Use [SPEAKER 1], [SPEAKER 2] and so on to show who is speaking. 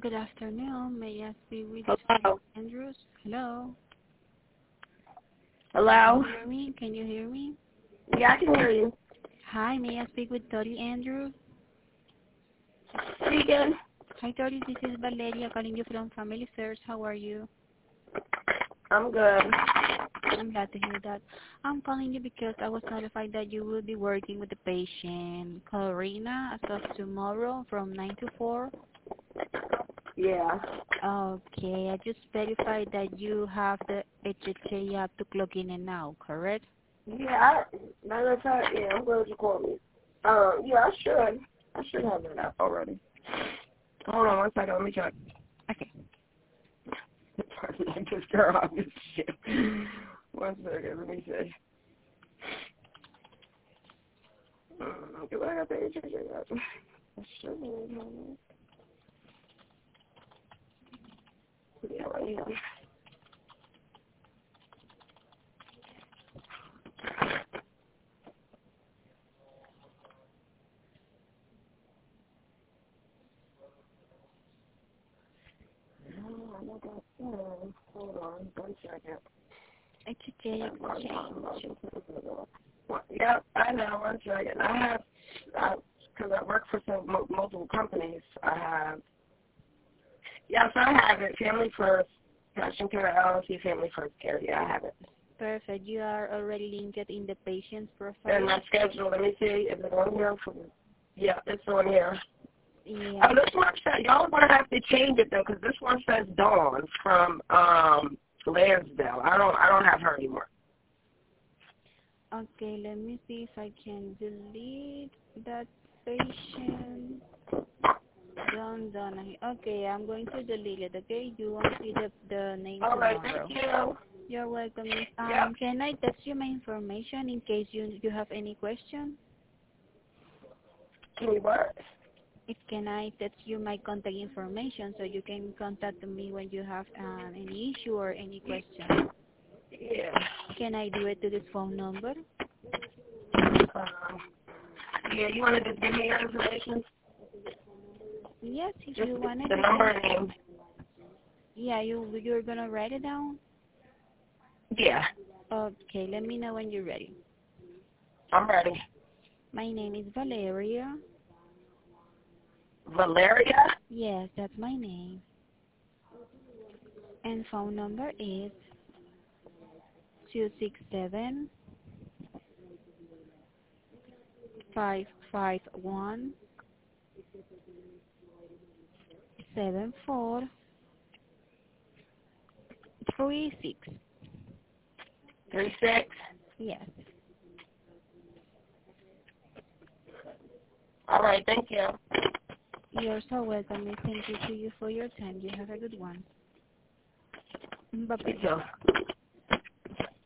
[SPEAKER 1] Good afternoon. May I speak with
[SPEAKER 2] Hello.
[SPEAKER 1] Andrews? Hello.
[SPEAKER 2] Hello.
[SPEAKER 1] Can you hear me? Can you hear me?
[SPEAKER 2] Yeah, I can hear you.
[SPEAKER 1] Hi, may I speak with Tori Andrews?
[SPEAKER 2] Speaking.
[SPEAKER 1] Hi, Tori. This is Valeria calling you from Family Affairs. How are you?
[SPEAKER 2] I'm good.
[SPEAKER 1] I'm glad to hear that. I'm calling you because I was notified that you will be working with the patient Corina as of tomorrow from 9 to 4.
[SPEAKER 2] Yeah.
[SPEAKER 1] Okay, I just verified that you have the HHA app to clock in and out, correct?
[SPEAKER 2] Yeah, matter of fact, yeah, I'm glad you called me. Yeah, I should. I should have that app already. Hold on one second, let me check.
[SPEAKER 1] Okay.
[SPEAKER 2] I just girl off this shit. 1 second, let me see. Do I got the HHA app? I should have. Yeah, right here. Hold on, 1 second.
[SPEAKER 1] HHA exchange.
[SPEAKER 2] Yep, I know. 1 second. I have, because I work for some multiple companies. I have. Yes, I have it. Family First, Passion Care LLC, Family First Care. Yeah, I have it.
[SPEAKER 1] Perfect. You are already linked in the patient's profile.
[SPEAKER 2] And my schedule. Let me see. Is it on here? Yeah, it's on here.
[SPEAKER 1] Yeah.
[SPEAKER 2] Oh, this one says y'all gonna have to change it though, because this one says Dawn from Lansdale. I don't have her anymore.
[SPEAKER 1] Okay, let me see if I can delete that patient. Done. Okay, I'm going to delete it, okay? You won't see the name
[SPEAKER 2] All right,
[SPEAKER 1] tomorrow.
[SPEAKER 2] thank you.
[SPEAKER 1] You're welcome, Miss.
[SPEAKER 2] Yep.
[SPEAKER 1] Can I text you my information in case you have any question?
[SPEAKER 2] Can you what?
[SPEAKER 1] Can I text you my contact information so you can contact me when you have any issue or any question?
[SPEAKER 2] Yeah.
[SPEAKER 1] Can I do it to this phone number?
[SPEAKER 2] Yeah, you want to just give me your information?
[SPEAKER 1] Yes, if
[SPEAKER 2] Just
[SPEAKER 1] you wanted
[SPEAKER 2] the
[SPEAKER 1] to.
[SPEAKER 2] number and name.
[SPEAKER 1] Yeah, you're gonna write it down?
[SPEAKER 2] Yeah,
[SPEAKER 1] Okay, let me know when you're ready.
[SPEAKER 2] I'm ready.
[SPEAKER 1] My name is Valeria.
[SPEAKER 2] Valeria?
[SPEAKER 1] Yes, that's my name. And phone number is 267 551 7436.
[SPEAKER 2] 36?
[SPEAKER 1] Yes.
[SPEAKER 2] All right, thank you.
[SPEAKER 1] You're so welcome. And thank you to you for your time. You have a good one. Bye-bye.
[SPEAKER 2] Thank you.